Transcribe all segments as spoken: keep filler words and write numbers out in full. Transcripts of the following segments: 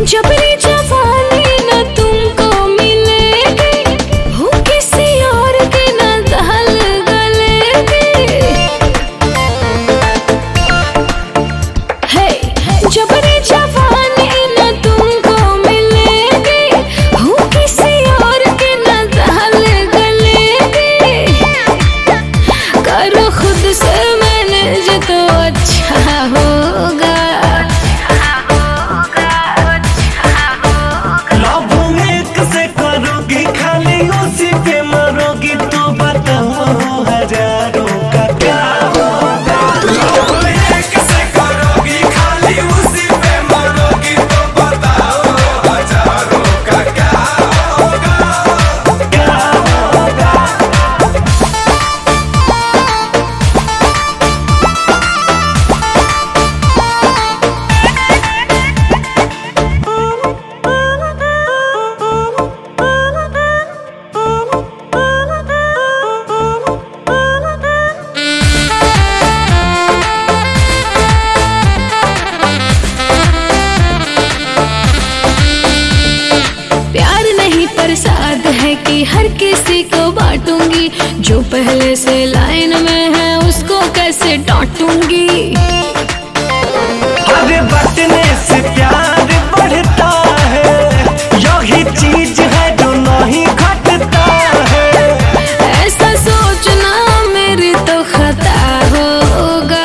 जबरी जवानी न तुमको मिलेगी, हो किसी और के न दहल गलेगी। हे जबरी जवानी न तुमको मिलेगी, हो किसी और के न दहल गलेगी। करो खुद से मैनेज तो अच्छा होगा। खाली उसी पे मरोगी तो बताओ हजारों का क्या होगा। एक से करोगी खाली उसी पे मरोगी तो बताओ हजारों का क्या होगा, क्या होगा। प्रसाद है कि हर किसी को बांटूंगी, जो पहले से लाइन में है उसको कैसे डांटूंगी। अरे बटने से प्यार बढ़ता है, यही चीज है जो नहीं घटता है। ऐसा सोचना मेरी तो खता होगा।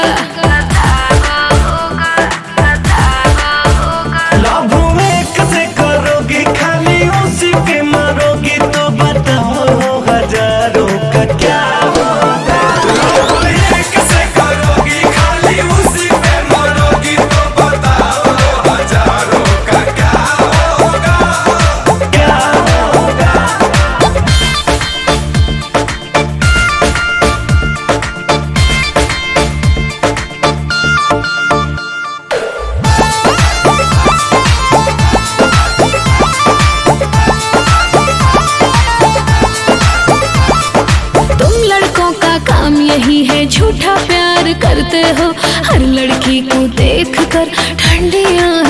लाभ एक से करोगी खाली उसी पे मरोगी तो बताओ हजारों का क्या होगा। एक से करोगी खाली उसी पे मरोगी तो बताओ हजारों का क्या होगा, क्या होगा। काम यही है झूठा प्यार करते हो, हर लड़की को देखकर ठंडियां